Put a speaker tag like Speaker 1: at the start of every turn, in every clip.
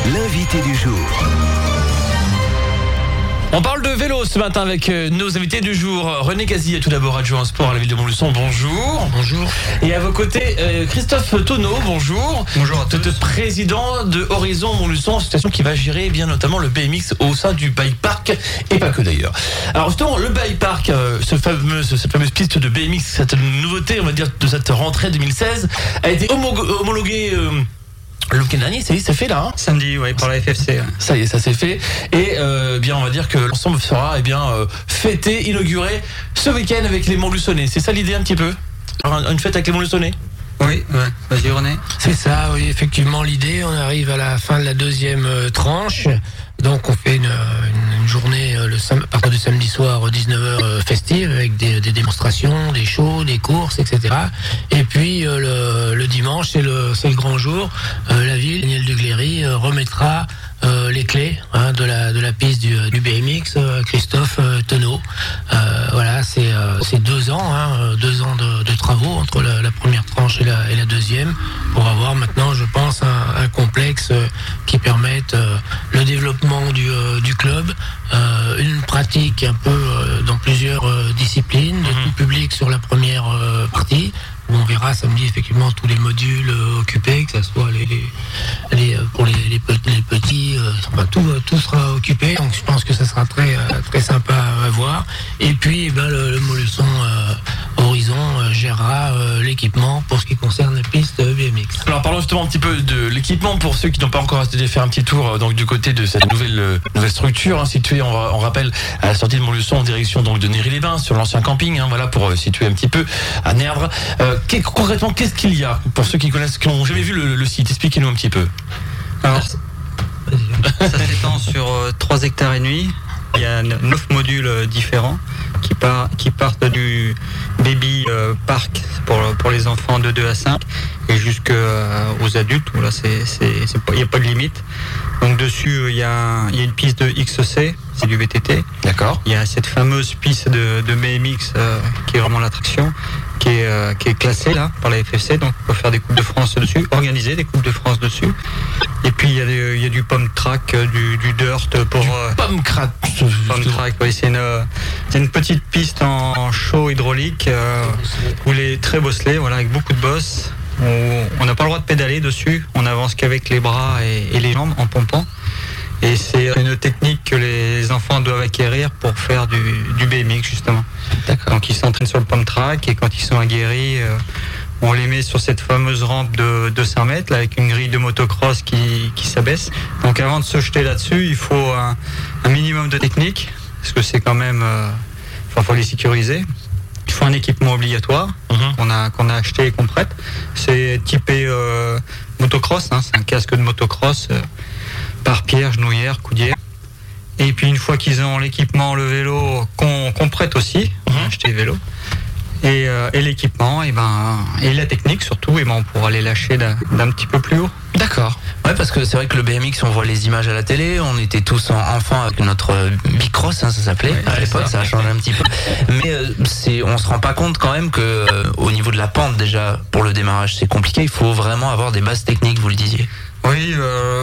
Speaker 1: l'invité du jour.
Speaker 2: On parle de vélo ce matin avec nos invités du jour. René Cazy, tout d'abord adjoint au sport à la ville de Montluçon, bonjour.
Speaker 3: Bonjour.
Speaker 2: Et à vos côtés, Christophe Tonneau, bonjour.
Speaker 3: Bonjour à tous.
Speaker 2: Président de Horizon Montluçon, association qui va gérer bien notamment le BMX au sein du Bike Park et pas que d'ailleurs. Alors justement, le Bike Park, cette fameuse piste de BMX, cette nouveauté, on va dire, de cette rentrée 2016, a été homologuée le week-end dernier, ça y est, c'est fait là, hein.
Speaker 3: Samedi, oui, par la FFC.
Speaker 2: Ça y est, ça s'est fait. Et bien, on va dire que l'ensemble sera fêté, inauguré ce week-end avec les Montluçonnais. C'est ça l'idée un petit peu ? Alors, une fête avec les Montluçonnais ?
Speaker 3: Oui, ouais. Vas-y René.
Speaker 4: C'est ça, oui, effectivement, l'idée, on arrive à la fin de la deuxième tranche. Donc on fait une journée à partir du samedi soir 19h festive avec des démonstrations, des shows, des courses, etc. Et puis le dimanche, c'est le grand jour. La ville, Daniel Dugléry, remettra les clés de la piste du BMX, Christophe Tonneau. Voilà, c'est 2 ans, 2 ans de travaux entre la première tranche et la deuxième, pour avoir maintenant, je pense, un complexe qui permette le développement du club, une pratique un peu dans plusieurs disciplines, de tout public sur la première partie, où on verra samedi effectivement tous les modules occupés, que ce soit pour les petits, tout sera occupé. Donc je pense que ça sera très très sympa à voir. Et puis le Montluçon Horizon gérera l'équipement pour ce qui concerne la piste BMX.
Speaker 2: Alors parlons justement un petit peu de l'équipement pour ceux qui n'ont pas encore essayé de faire un petit tour donc du côté de cette nouvelle structure située, on rappelle, à la sortie de Montluçon en direction donc de Néry-les-Bains sur l'ancien camping, voilà, pour situer un petit peu à Nerdre. Concrètement, qu'est-ce qu'il y a pour ceux qui n'ont jamais vu le site? Expliquez-nous un petit peu.
Speaker 3: Alors, ça s'étend sur 3 hectares et demi. Il y a 9 modules différents qui partent du baby park pour les enfants de 2 à 5 et jusqu'aux adultes où là il n'y a pas de limite. Donc dessus il y a une piste de XC, c'est du VTT.
Speaker 2: D'accord.
Speaker 3: Il y a cette fameuse piste de BMX qui est vraiment l'attraction, qui est classée là par la FFC, donc on peut faire des coupes de France dessus, organiser des coupes de France dessus. Et puis il y a du pump track, du dirt pour
Speaker 2: pump track.
Speaker 3: Oui, c'est une petite piste en show hydraulique où les très bosselés, voilà, avec beaucoup de bosses. On n'a pas le droit de pédaler dessus, on avance qu'avec les bras et les jambes en pompant. Et c'est une technique que les enfants doivent acquérir pour faire du BMX justement.
Speaker 2: D'accord.
Speaker 3: Donc ils s'entraînent sur le pump track et quand ils sont aguerris, on les met sur cette fameuse rampe de 100 mètres là, avec une grille de motocross qui s'abaisse. Donc avant de se jeter là-dessus, il faut un minimum de technique, parce que c'est quand même... faut les sécuriser. Il faut un équipement obligatoire qu'on a acheté et qu'on prête. C'est typé motocross, c'est un casque de motocross, pare-pierre, genouillère, coudière. Et puis une fois qu'ils ont l'équipement, le vélo, qu'on prête aussi, on a acheté le vélo, et l'équipement, et la technique surtout, on pourra les lâcher d'un petit peu plus haut.
Speaker 5: D'accord. Ouais, parce que c'est vrai que le BMX, on voit les images à la télé, on était tous enfants avec notre Bicross, ça s'appelait, ouais, à l'époque, ça a changé un petit peu. Mais on se rend pas compte quand même que au niveau de la pente déjà, pour le démarrage, c'est compliqué, il faut vraiment avoir des bases techniques, vous le disiez.
Speaker 3: Oui,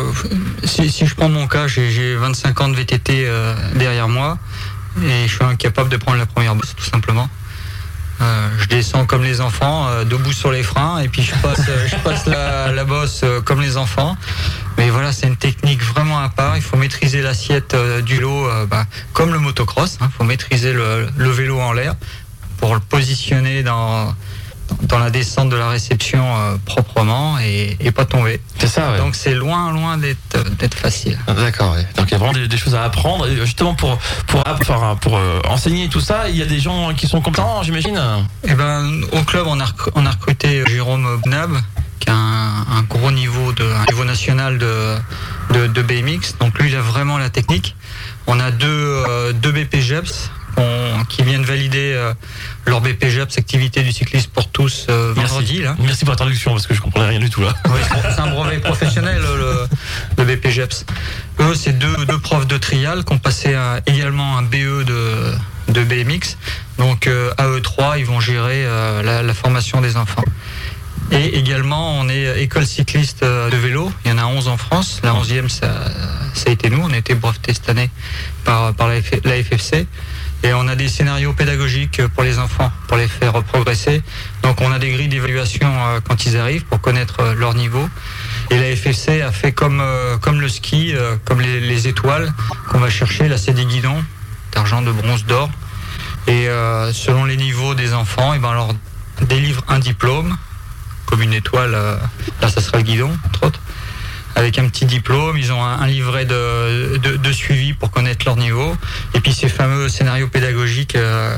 Speaker 3: si je prends mon cas, j'ai 25 ans de VTT derrière moi, et je suis incapable de prendre la première bosse, tout simplement. Je descends comme les enfants, debout sur les freins, et puis je passe la bosse comme les enfants. Mais voilà, c'est une technique vraiment à part. Il faut maîtriser l'assiette du vélo, comme le motocross. Il faut maîtriser le vélo en l'air pour le positionner dans la descente de la réception proprement et pas tomber.
Speaker 2: C'est ça, ouais.
Speaker 3: Donc c'est loin d'être facile.
Speaker 2: D'accord, ouais. Donc il y a vraiment des choses à apprendre. Et justement pour enseigner tout ça, il y a des gens qui sont compétents, j'imagine.
Speaker 3: Au club, on a recruté Jérôme Bnab, qui a un gros niveau national de BMX. Donc lui, il a vraiment la technique. On a deux BPGEPS qui viennent valider leur BPGEPS, activité du cyclisme pour tous, vendredi. Là.
Speaker 2: Merci pour la traduction, parce que je comprenais rien du tout là.
Speaker 3: Oui, c'est un brevet professionnel, le BPGEPS. Eux, c'est deux profs de trial qui ont passé également un BE de BMX. Donc à eux 3, ils vont gérer la formation des enfants. Et également, on est école cycliste de vélo. Il y en a 11 en France. La 11e, ça a été nous. On a été brevetés cette année par la FFC. Et on a des scénarios pédagogiques pour les enfants, pour les faire progresser. Donc on a des grilles d'évaluation quand ils arrivent pour connaître leur niveau. Et la FFC a fait comme le ski, comme les étoiles qu'on va chercher. Là, c'est des guidons d'argent, de bronze, d'or. Et selon les niveaux des enfants, et ben on leur délivre un diplôme, comme une étoile. Là, ça sera le guidon, entre autres. Avec un petit diplôme, ils ont un livret de suivi pour connaître leur niveau. Et puis ces fameux scénarios pédagogiques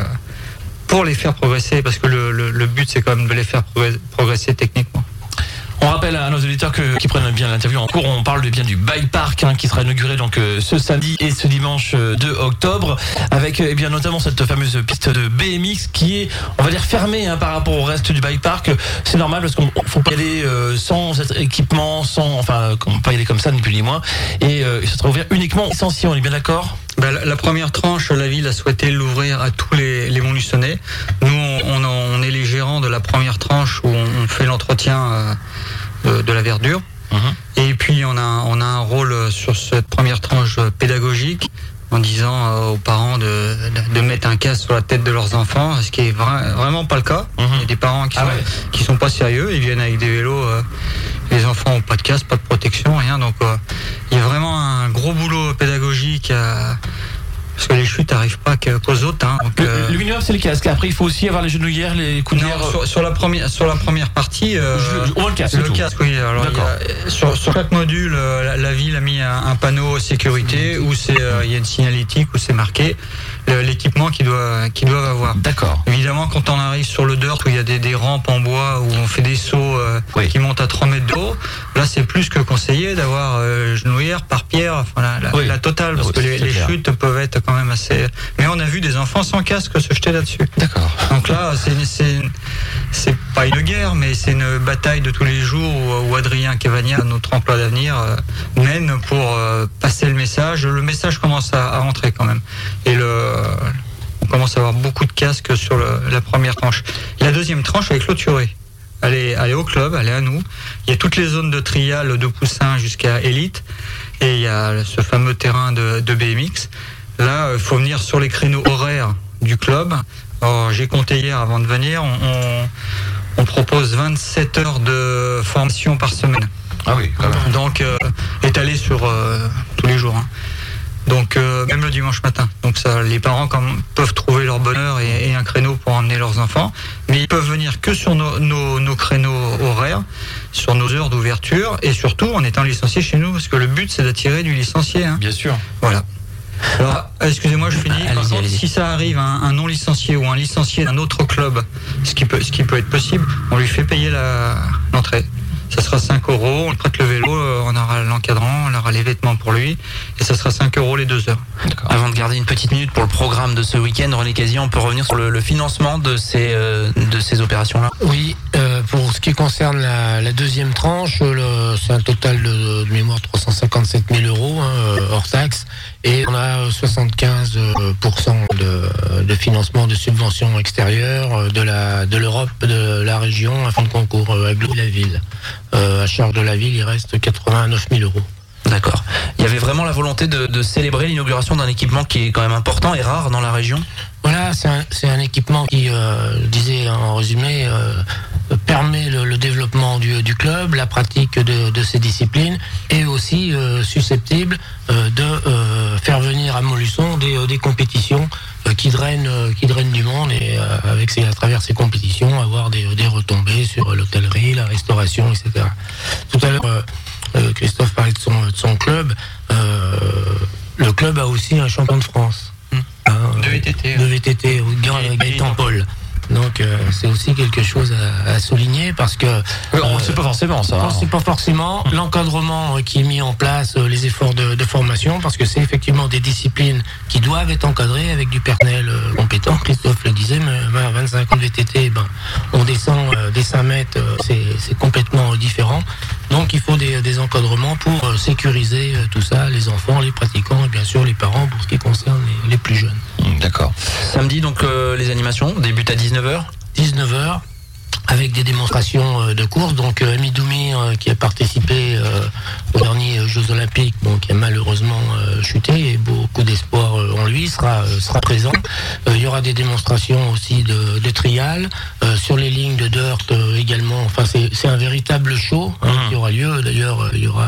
Speaker 3: pour les faire progresser, parce que le but c'est quand même de les faire progresser techniquement.
Speaker 2: On rappelle à nos auditeurs qui prennent bien l'interview en cours, on parle bien du bike park qui sera inauguré donc ce samedi et ce dimanche 2 octobre avec bien notamment cette fameuse piste de BMX qui est, on va dire, fermée par rapport au reste du bike park. C'est normal parce qu'on faut pas y aller sans équipement, on peut pas y aller comme ça ni plus ni moins. Et ça sera ouvert uniquement licencié, on est bien d'accord?
Speaker 3: La première tranche, la ville a souhaité l'ouvrir à tous les Montluçonnais. Nous, on est les gérants de la première tranche où on fait l'entretien de la verdure. Et puis on a un rôle sur cette première tranche pédagogique en disant aux parents de mettre un casque sur la tête de leurs enfants, ce qui est vraiment pas le cas. Il y a des parents qui sont pas sérieux, ils viennent avec des vélos, les enfants ont pas de casque, pas de protection, rien. Donc il y a vraiment un gros boulot pédagogique parce que les chutes n'arrivent pas qu'aux autres. Donc,
Speaker 2: le minimum c'est le casque. Après il faut aussi avoir les genouillères, les coudières.
Speaker 3: Sur la première partie,
Speaker 2: le casque.
Speaker 3: Le casque, oui. Alors sur chaque module, la ville a mis un panneau sécurité où il y a une signalétique où c'est marqué l'équipement qu'ils doivent avoir.
Speaker 2: D'accord.
Speaker 3: Évidemment, quand on arrive sur le dirt où il y a des rampes en bois où on fait des sauts qui montent à 3 mètres de haut, là c'est plus que conseillé d'avoir genouillère, pare-pierre, la totale, parce que les chutes peuvent être quand même assez. Mais on a vu des enfants sans casque se jeter là-dessus.
Speaker 2: D'accord.
Speaker 3: Donc là, c'est pas une guerre, mais c'est une bataille de tous les jours où Adrien Cavagna, notre emploi d'avenir, mène pour passer le message. Le message commence à rentrer quand même. Et on commence à avoir beaucoup de casques sur la première tranche. La deuxième tranche est clôturée. Elle est au club, elle est à nous. Il y a toutes les zones de trial de poussin jusqu'à élite. Et il y a ce fameux terrain de BMX. Là, il faut venir sur les créneaux horaires du club. Alors, j'ai compté hier avant de venir, on propose 27 heures de formation par semaine.
Speaker 2: Ah oui, quand même.
Speaker 3: Donc, étalé sur tous les jours. Donc, même le dimanche matin. Donc, ça, les parents peuvent trouver leur bonheur et un créneau pour emmener leurs enfants. Mais ils peuvent venir que sur nos créneaux horaires, sur nos heures d'ouverture, et surtout en étant licenciés chez nous, parce que le but, c'est d'attirer du licencié.
Speaker 2: Bien sûr.
Speaker 3: Voilà. Alors, excusez-moi, je finis. Par contre, si ça arrive à un non licencié ou un licencié d'un autre club, ce qui peut être possible, on lui fait payer l'entrée. Ça sera 5 €, on lui prête le vélo, on aura l'encadrant, on aura les vêtements pour lui, et ça sera 5 € les 2 heures.
Speaker 5: D'accord. Avant de garder une petite minute pour le programme de ce week-end, René Casier, on peut revenir sur le financement de ces opérations-là?
Speaker 4: Oui, pour ce qui concerne la deuxième tranche, c'est un total de mémoire 357 000 € hors taxe, et on a 75% de financement de subventions extérieures de l'Europe, de la région, un fonds de concours avec la ville. À charge de la ville, il reste 89 000 €.
Speaker 5: D'accord. Il y avait vraiment la volonté de célébrer l'inauguration d'un équipement qui est quand même important et rare dans la région?
Speaker 4: Voilà, c'est un équipement qui, je disais en résumé, permet le développement du club, la pratique de ces disciplines, et aussi susceptible de faire venir à Montluçon des compétitions qui drainent du monde, et à travers ces compétitions avoir des retombées sur l'hôtellerie, la restauration, etc. Tout à l'heure, Christophe parlait de son club. Le club a aussi un champion de France.
Speaker 3: De VTT.
Speaker 4: De VTT, Gaëtan Paul. Donc c'est aussi quelque chose à souligner, parce que
Speaker 2: on ne sait pas forcément ça.
Speaker 4: On ne sait pas forcément l'encadrement qui est mis en place, les efforts de formation, parce que c'est effectivement des disciplines qui doivent être encadrées avec du personnel compétent. Christophe le disait, mais à 25 ans de VTT, on descend des 5 mètres, c'est complètement différent. Donc il faut des encadrements pour sécuriser tout ça, les enfants, les pratiquants et bien sûr les parents pour ce qui concerne les plus jeunes.
Speaker 5: D'accord. Samedi, donc les animations débutent à 19h
Speaker 4: 19h, avec des démonstrations de course. Donc Ami Doumi qui a participé au Jeux Olympiques, qui a malheureusement chuté, et beaucoup d'espoir en lui, sera présent. Il y aura des démonstrations aussi de trial, sur les lignes de dirt également. Enfin, c'est un véritable show qui aura lieu. D'ailleurs, il y aura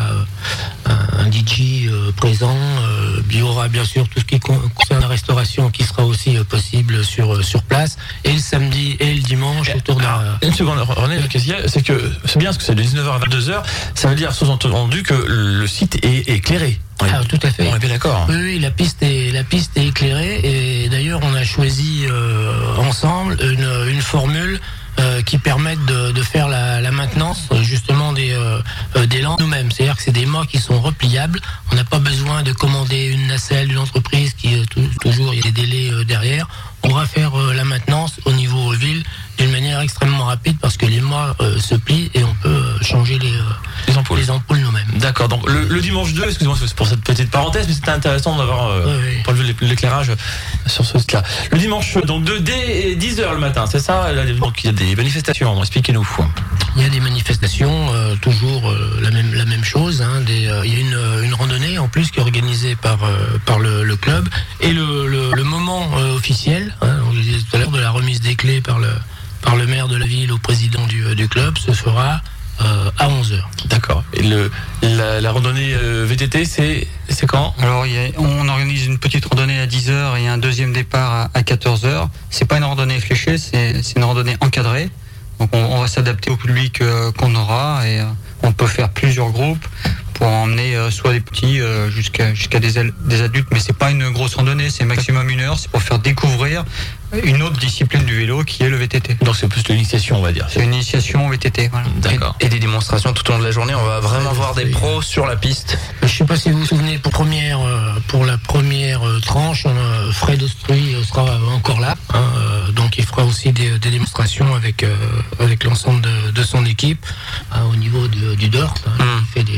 Speaker 4: un DJ présent. Il y aura bien sûr tout ce qui concerne la restauration qui sera aussi possible sur place. Et le samedi et le dimanche autour d'un...
Speaker 2: Une seconde, René, qu'est-ce qu'il y a ? C'est que c'est bien, parce que c'est de 19h à 22h. Ça veut dire, sous-entendu, que le site est éclairé.
Speaker 4: Ah, tout à fait.
Speaker 2: On est bien d'accord.
Speaker 4: Oui, la piste est éclairée, et d'ailleurs on a choisi ensemble une formule qui permettent de faire la maintenance justement des lampes nous-mêmes. C'est-à-dire que c'est des mâts qui sont repliables. On n'a pas besoin de commander une nacelle d'une entreprise qui toujours il y a des délais derrière. On va faire la maintenance au niveau ville d'une manière extrêmement rapide, parce que les mâts se plient et on peut changer les ampoules nous-mêmes.
Speaker 2: D'accord, donc le dimanche 2, excusez-moi pour cette petite parenthèse, mais c'était intéressant d'avoir pour l'éclairage sur ce site-là. Le dimanche donc 2 dès 10h le matin, c'est ça? Donc il y a des manifestations, expliquez-nous.
Speaker 4: Il y a des manifestations, toujours la même chose. Il y a une randonnée en plus qui est organisée par le club, et le moment officiel, on le disait tout à l'heure, de la remise des clés par le maire de la ville au président du club, se fera à 11h.
Speaker 2: D'accord. Et la randonnée VTT, c'est quand?
Speaker 3: Alors on organise une petite randonnée à 10h et un deuxième départ à 14h. C'est pas une randonnée fléchée, c'est une randonnée encadrée. Donc on va s'adapter au public qu'on aura, et on peut faire plusieurs groupes pour emmener soit des petits jusqu'à des adultes, mais c'est pas une grosse randonnée, c'est maximum 1 heure, c'est pour faire découvrir une autre discipline du vélo qui est le VTT.
Speaker 2: Donc c'est plus de l'initiation, on va dire.
Speaker 3: C'est une initiation au VTT, voilà.
Speaker 2: D'accord.
Speaker 5: Et des démonstrations tout au long de la journée, on va vraiment voir des pros sur la piste.
Speaker 4: Je sais pas si vous vous souvenez, pour la première tranche, Fred Ostruy sera encore là, donc il fera aussi des démonstrations avec l'ensemble de son équipe au niveau du dirt. Il fait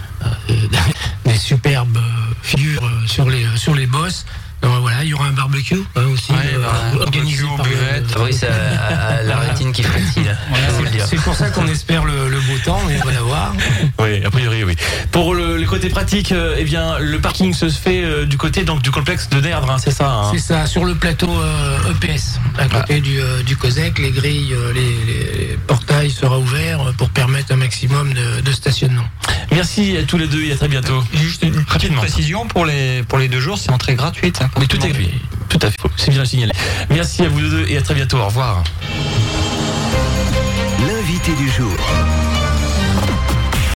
Speaker 4: des superbes figures sur les bosses. Donc voilà, il y aura un barbecue aussi organisé par
Speaker 5: Fabrice a la rétine qui frétille.
Speaker 4: C'est pour ça qu'on espère le beau temps, mais on va l'avoir.
Speaker 2: Oui, a priori, oui. Pour le côté pratique, le parking se fait du côté du complexe de Nerdre, c'est ça?
Speaker 4: C'est ça, sur le plateau EPS, à côté du COSEC. Les grilles, les portails sera ouverts pour permettre un maximum de stationnement.
Speaker 2: Merci à tous les deux et à très bientôt.
Speaker 3: Juste une petite précision pour les 2 jours, c'est entrée gratuite.
Speaker 2: Mais tout à fait, c'est bien signalé. Merci à vous deux et à très bientôt, au revoir.
Speaker 1: L'invité du jour.